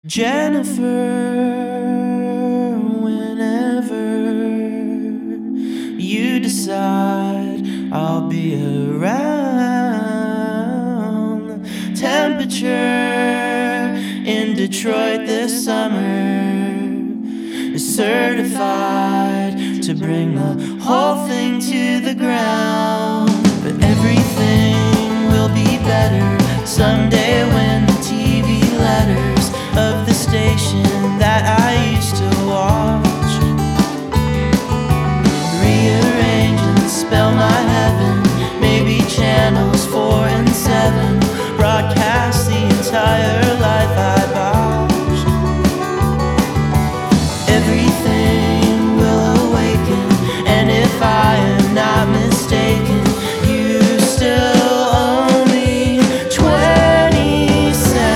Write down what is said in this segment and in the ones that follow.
Jennifer, whenever you decide I'll be around. Temperature in Detroit this summer is certified to bring the whole thing to the ground. But everything will be better someday when the TV letters of the station that I used to watch rearrange and spell my heaven. Maybe channels 4 and 7 broadcast the entire life I botched. Everything will awaken, and if I am not mistaken, you still owe me $27.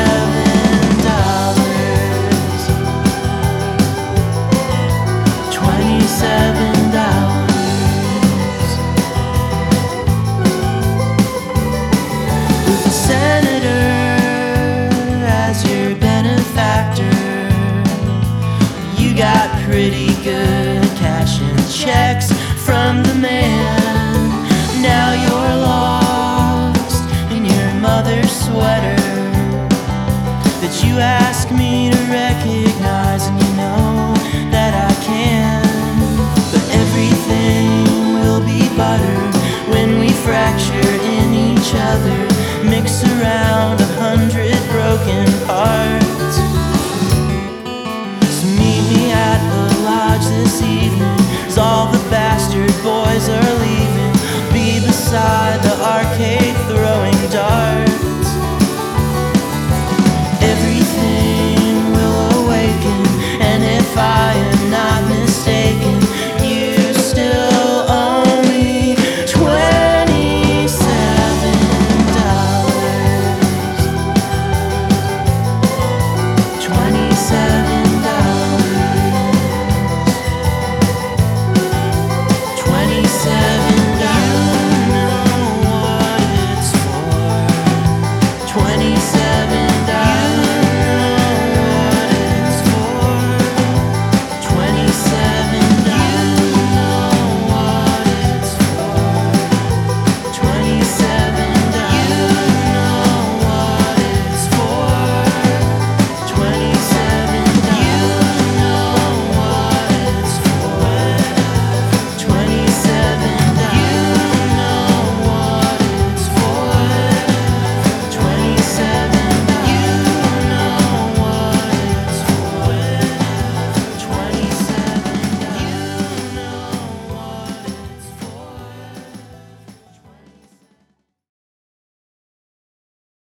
With the senator as your benefactor, you got pretty good cashing checks from the man. Now you're lost in your mother's sweater that you ask me to recognize, and you know that I can. But everything will be butter when we fracture in each other, mix around 100 broken parts. So meet me at the lodge this evening, 'cause all the bastard boys are leaving. Be beside the